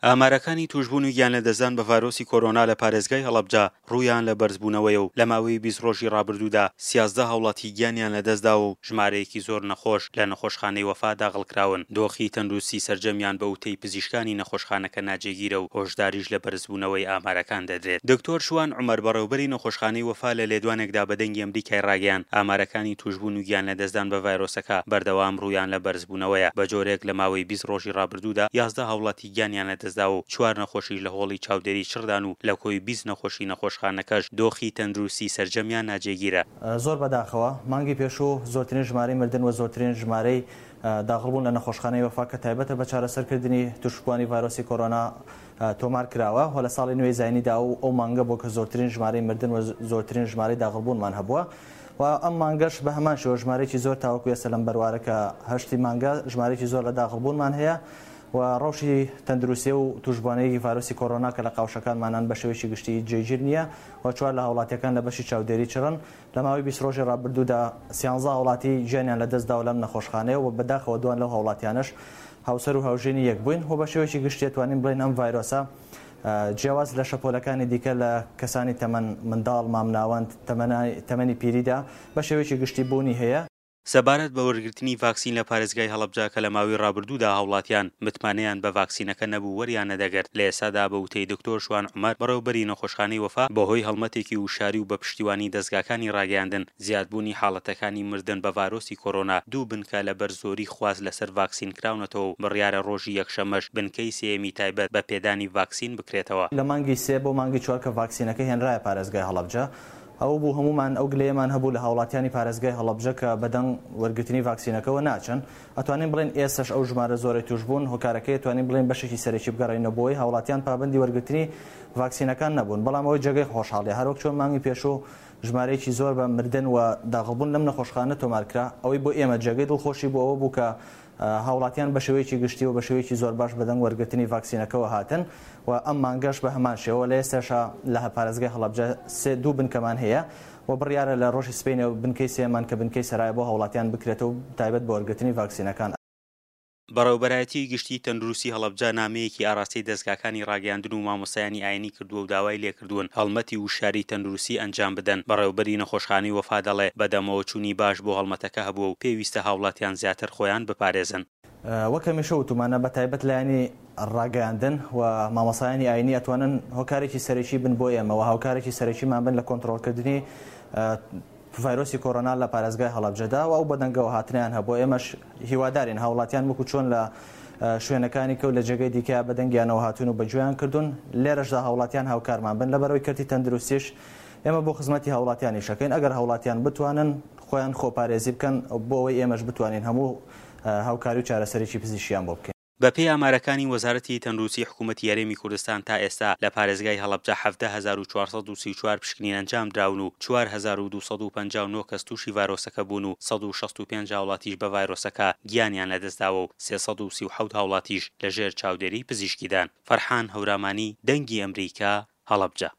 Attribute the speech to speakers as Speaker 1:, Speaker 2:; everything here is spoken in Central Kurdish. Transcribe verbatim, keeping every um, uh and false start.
Speaker 1: ئامارەکانی توشبوون و گیانلەدەستدان بە ڤایرۆسی کۆرۆنا لە پارێزگای هەڵەبجە ڕوویان لە بەرزبوونەوەیە و لە ماوەی بیست ڕۆژی ڕابردوودا سیازدە هاوڵاتی گیانیان لەدەستدا و ژمارەیەکی زۆر نەخۆش لە نەخۆشخانەی وەفا داخڵکراون. دۆخی تەندروستی سەرجەمیان بە وتەی پزیشکانی نەخۆشخانەکە ناجێگیرە و هۆشداریش لە بەرزبوونەوەی ئامارەکان دەدرێت. دکتۆر شوان عومەر بەڕێوەبەری نەخۆشخانەی وەفا لە لێدوانێکدا بە دەنگی ئەمریکای ڕاگەیاند ئامارەکانی توشبوون و گیانلەدەستدان بە ڤایرۆسەکە بەردەوام ڕوویان لە بەرزبوونەوەیە. بە جۆرێک لە ماوەی بیست ڕۆژی ڕابردوودا یازدە هاوڵاتی گیانیان لەدەستدا و چوار نەخۆشی لە هۆڵی چاودێری چڕدان و لە کۆی بیست نەخۆشی نەخۆشخانەکەش دۆخی تەندروستی سەرجەمیان ناجێگیرە.
Speaker 2: زۆر بەداخەوە مانگی پێشوو زۆرترین ژمارەی مردن و زۆرترین ژمارەی داخڵبوون لە نەخۆشخانەی وەفا کە تایبەتە بە چارەسەرکردنی توشکوانی ڤایرۆسی کۆرۆنا تۆمار کراوە و لە ساڵی نوێی زاینیدا و ئەو مانگە بۆ کە زۆرترین ژمارەی مردن و زۆرترین ژمارەی داخڵبوونمان هەبووە و ئەم مانگەش بە هەمان شێوە ژمارەیەکی زۆر تاوەکو ئێستا لەم بەروارە کە هەشتی مانگە ژمارەیەکی زۆر لە داخڵبوونمان هەیە و ڕەوشی تەندروستی و توشبوونەیەکی ڤایرۆسی کۆرۆنا کە لە قاوشەکانمانان بە شێوەیەکی گشتی جێگیر نییە و چوار لە هاوڵاتیەکان لە بەشی چاودێری چڕن. لە ماوەی بیست ڕۆژی ڕابردوودا سیانزە هاوڵاتی گیانیان لەدەستدا و لەم نەخۆشخانەیە و بەداخەوە دوان لەو هاوڵاتیانش هاوسەر و هاوژینی یەک بووین و بە شێوەیەکی گشتی توانین بڵێن ئەم ڤایرۆسە جیاواز لە شەپۆلەکانی دیکە لە کەسانی تەمەن منداڵ مامناوەند تەمەنی پیریدا بە شێوەیەکی گشتی بوونی هەیە.
Speaker 1: سەبارەت بە وەرگرتنی ڤاکسین لە پارێزگای هەڵەبجە کە لە ماوەی ڕابردوودا هاوڵاتیان متمانەیان بە ڤاکسینەکە نەبوو وەریان نەدەگرت. لە ئێستادا بە وتەی دکتۆر شوان عومەر بەڕێوەبەری نەخۆشخانەی وەفا بەهۆی هەڵمەتێکی وشاری و بە پشتیوانی دەستگاکانی ڕاگەیاندن زیادبوونی حاڵەتەکانی مردن بە ڤایرۆسی کۆرۆنا دوو بنکە لەبەر زۆری خواز لەسەر ڤاکسین کراونەتەوە و بڕیارە ڕۆژی یەکشەمەش بنکەی سێمی تایبەت بە پێدانی ڤاکسین بکرێتەوە.
Speaker 2: لە مانگی سێ بۆ مانگی چوار کە ڤاکسینەکە هێنرایە پارێزگای هەڵەبجە ئەو بوو هەمومان ئەو گلەیەمان هەبوو لە هاوڵاتیانی پارێزگای هەڵەبجە کە بەدەنگ وەرگرتنی ڤاکسینەکەەوە ناچن. ئەتوانین بڵێن ئێستش ئەو ژمارە زۆرەی توش بوون هۆکارەکەی توانین بڵێن بەشێکی سەرەکی بگەڕێنەوەی هاوڵاتیان پابندی وەرگرتنی ڤاکسینەکان نەبوون. بەڵام ئەوەی جێگەی خۆشحاڵی هەروەک چۆن مانگی پێشوو ژمارەیەکی زۆر بە مردن و داخڵبوون لەم نەخۆشخانە تۆمارکرا ئەوەی بۆ ئێمە جێگەی دڵخۆشی بۆ ئەوە بوو کە هاوڵاتیان بە شێوەیەکی گشتی و بە شێوەیەکی زۆر باش بەدەنگ وەرگرتنی ڤاکسینەکەەوە هاتن و ئەم مانگەش بە هەمان شێوە لە ئێستاشا لە پارێزگای هەڵەبجە سێ دوو بنکەمان هەیە و بڕیارە لە ڕۆژی سبەینەوە بنکەی سێمان کە بنکەی سەرایە بۆ هاوڵاتیان بکرێتەوە تایبەت بە وەرگرتنی ڤاکسینەکان.
Speaker 1: بەڕێوەبەرایەتی گشتی تەندروستی هەڵەبجە نامەیەکی ئاراستەی دەستگاکانی ڕاگەیاندن و مامۆسایانی ئاینی کردووە و داوای لێکردوون هەڵمەتی وشاری تەندروستی ئەنجام بدەن. بەڕێوەبەری نەخۆشخانەی وەفا دەڵێ بەدەمەوە چوونی باش بۆ هەڵمەتەکە هەبووە و پێویستە هاوڵاتیان زیاتر خۆیان بپارێزن.
Speaker 2: وەک هەمیشە وتمانە بە تایبەت لایەنی ڕاگەیاندن و مامۆسایانی ئاینی ئەتوانن هۆکارێکی سەرەکی بن بۆ ئێمە و هاوکارێکی سەرەکیمان بن لە کۆنتڕۆڵکردنی ڤایرۆسی کۆرۆنا لە پارێزگای هەڵەبجەدا و ئەو بەدەنگەوە هاتنیان هەبوو. ئێمەش هیوادارین هاوڵاتیان وەکو چۆن لە شوێنەکانی کەوت لە جێگەی دیکە بەدەنگیانەوە هاتوون و بەگوێیان کردوون لێرەشدا هاوڵاتیان هاوکارمان بن لەبەرەوەی کەرتی تەندروستیش ئێمە بۆ خزمەتی هاوڵاتیانی شەکەین ئەگەر هاوڵاتیان بتوانن خۆیان خۆپارێزی بکەن بۆ ئەوەی ئێمەش بتوانین هەموو هاوکاری و چارەسەرێکی پزیشکیان بۆ بکەین.
Speaker 1: بەپێی ئامارەکانی وەزارەتی تەندروستی حکوومەتی یاریمی کوردستان تا ئێستا لە پارێزگای هەڵەبجە حەڤدە هەزار و چوارسەد و سی و چوار پشکنین ئەنجام دراون و چوار هەزار و دووسەد و پەنجاو و نۆ کەس تووشی ڤایرۆسەکە بوون و سەد و شەست و پێنج هاوڵاتیش بە ڤایرۆسەکە گیانیان لەدەستداوە و سێسەد و سی و حەوت هاوڵاتیش لەژێر چاودێری پزیشکیدان. فەرحان هەورامانی دەنگی ئەمریکا هەڵەبجە.